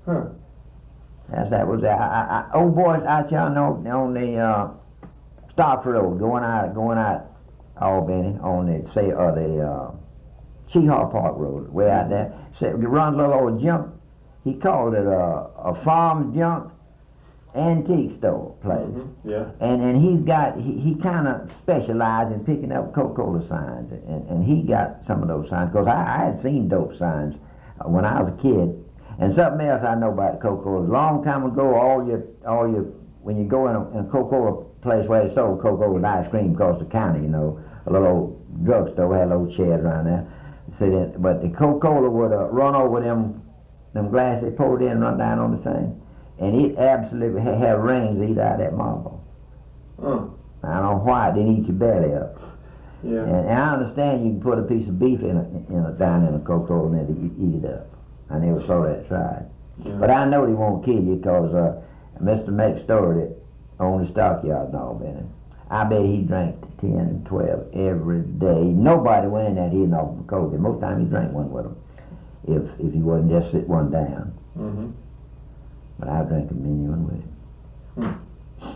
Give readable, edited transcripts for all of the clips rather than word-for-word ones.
Huh. That was old boys out here on the Stock Road going out Albany on the Cheehaw Park Road way out there. So he runs a little old junk. He called it a farm junk antique store place. Mm-hmm. Yeah. And he kind of specialized in picking up Coca-Cola signs, and he got some of those signs because I had seen dope signs when I was a kid. And something else I know about Coca-Cola. A long time ago, all your when you go in a Coca-Cola place where they sold Coca-Cola and ice cream across the county, you know, a little old drugstore had little sheds around there. But the Coca-Cola would run over them glasses they poured in and run down on the thing. And it absolutely have rings eat out of that marble. I don't know why it didn't eat your belly up. Yeah. And I understand you can put a piece of beef down in a Coca-Cola and then eat it up. I never saw that tried. Yeah. But I know they won't kill you because Mr. McStory that owned the stockyard and all, Benny, I bet he drank 10 and 12 every day. Nobody went in that he didn't offer Coke. Most time he drank one with him if he wasn't just sit one down. Mm-hmm. But I drank a mini one with him.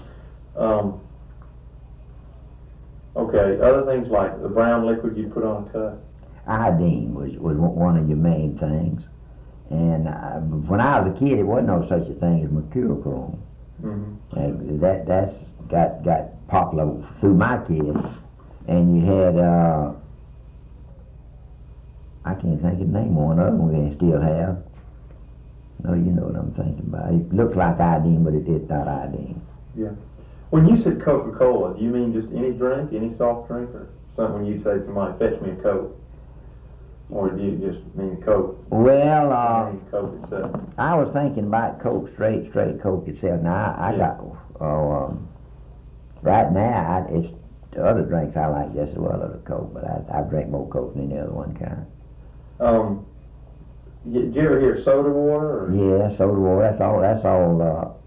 Okay, other things like the brown liquid you put on a cut? Iodine was one of your main things. And when I was a kid, it wasn't no such a thing as mercurochrome. Mm-hmm. That's got popular through my kids. And you had, I can't think of the name of one of them they still have. No, you know what I'm thinking about. It looks like iodine, but it's not iodine. Yeah. When you said Coca-Cola, do you mean just any drink, any soft drink, or something when you say to somebody, fetch me a Coke? Or do you just mean Coke? Well, Coke itself? I was thinking about Coke, straight Coke itself. Now, I got, right now, it's the other drinks I like just as well as the Coke, but I drink more Coke than any other one kind. Did you ever hear soda water? Or? Yeah, soda water. That's all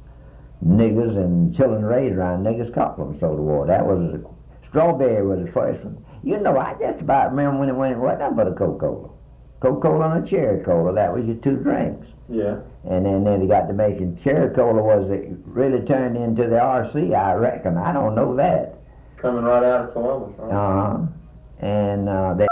niggers and children raised around niggers caught from soda water. That was strawberry was the first one. You know, I just about remember when it wasn't nothing but a Coca-Cola. Coca-Cola and a cherry cola. That was your two drinks. Yeah. And then they got to making cherry cola was it really turned into the RC, I reckon. I don't know that. Coming right out of Columbus, right? And they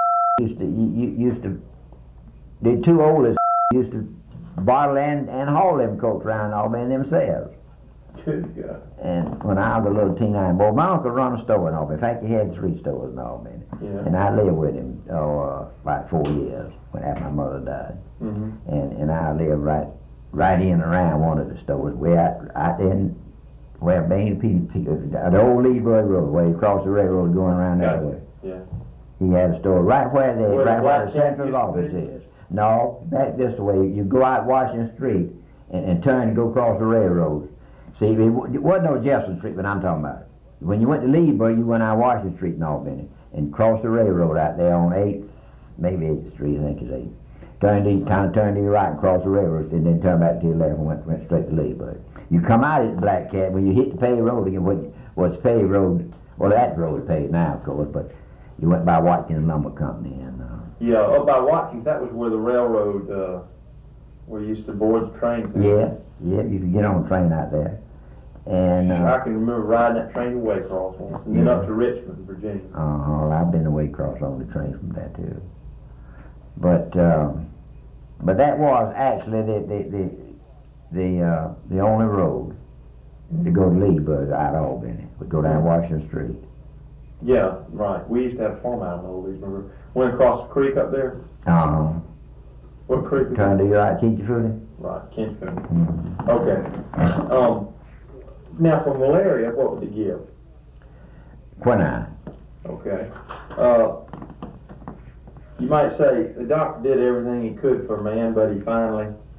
used to the two oldest used to bottle and haul them Cokes around Albany themselves. Good God. And when I was a little teen boy, my uncle run a store in Albany. In fact, he had 3 stores in Albany. Yeah. And I lived with him about 4 years when after my mother died. Mm-hmm. And I lived right in and around one of the stores, way out in where Bain the old Leesburg Road, where you cross the railroad going around that way. Yeah. He had a store right where the Black central office is. No, back this way. You go out Washington Street and turn and go across the railroad. See, it wasn't no Jefferson Street, but I'm talking about. When you went to Leesburg, you went out Washington Street in Albany and crossed the railroad out there on 8th, maybe 8th Street, I think it's 8th. Turned to your right and crossed the railroad, and then turned back to your left and went straight to Leesburg. You come out at the Black Cat, when you hit the paved road again, what's paved road, well, that road is paved now, of course, but you went by Watkins Lumber Company and... Yeah, up by Watkins, that was where the railroad, where you used to board the train. Yeah, you could get on a train out there. And I can remember riding that train to Waycross once, and then up to Richmond, Virginia. I've been to Waycross on the train from there too. But that was actually the only road to go to Leesburg out of Albany. Would go down Washington Street. Yeah, right. We used to have a farm out in Old Leesburg. Went across the creek up there. What creek? Turn to your right, Kinchifooty. Right, Kinchifooty. Mm-hmm. Okay. Now for malaria, what would you give? Quinine. Okay. You might say the doctor did everything he could for man, but he finally